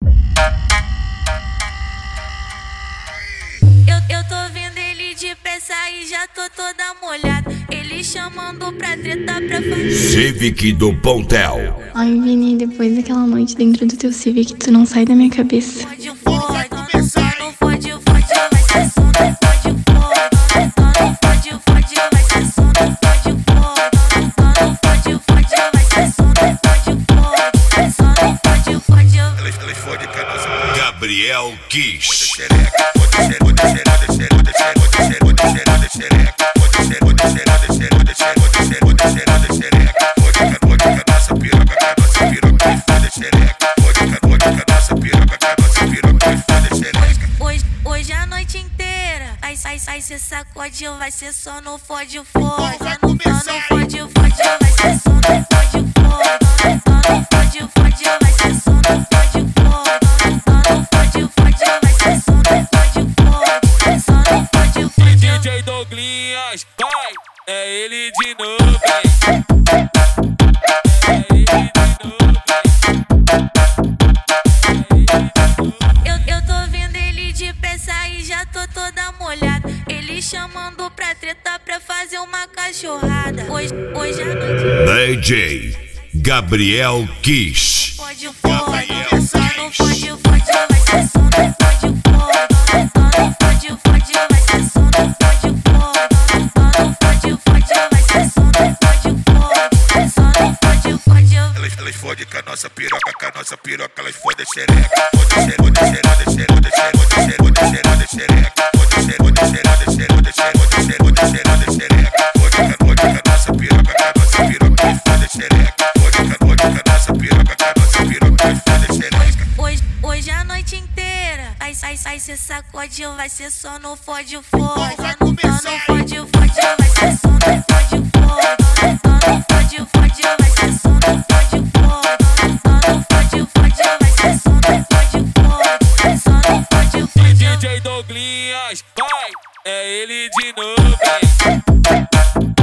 Eu tô vendo ele de peça e já tô toda molhada. Ele chamando pra treta pra fazer Civic do Pontel. Ai, Vini, depois daquela noite dentro do teu Civic, tu não sai da minha cabeça. fode, fode, não fode, fode, vai ser som, não fode, fode, não fode, fode, vai ser som, não fode, fode, não fode, fode, vai ser som, não fode, fode, só não fode, fode. Elas fodem com a nossa Gabriel Kiss. xereca. Hoje a noite inteira, ai cê sacode, vai ser só no fode, fode. Não fode, fode, vai ser só no fode, fode. Não fode, fode, vai ser só no fode, fode. Não fode, fode, vai ser só no fode, fode. Só no fode, fode. DJ Douglinhas, vai, é ele de novo, hein? É ele de novo, Eu tô vendo ele de peça e já tô toda molhada. Ele chamando pra treta pra fazer uma cachorrada. Hoje à noite DJ Gabriel Kiss. fode, fode, não fode, fode, vai ser som, não fode, fode. Não fode, fode, vai ser som, não fode, fode. Não fode, fode, vai ser som, não fode, fode. Só não fode, fode. Elas fodem com a nossa piroca, elas fodem xereca. Hoje a noite inteira, ai cê sacode, vai ser só no fode, fode. Não fode, fode, vai ser só no fode, fode. Não fode, fode, vai ser só no fode, fode. Não fode, fode, vai ser só no fode, fode. Só no fode, fode. DJ Douglinhas, vai, é ele de novo, hein?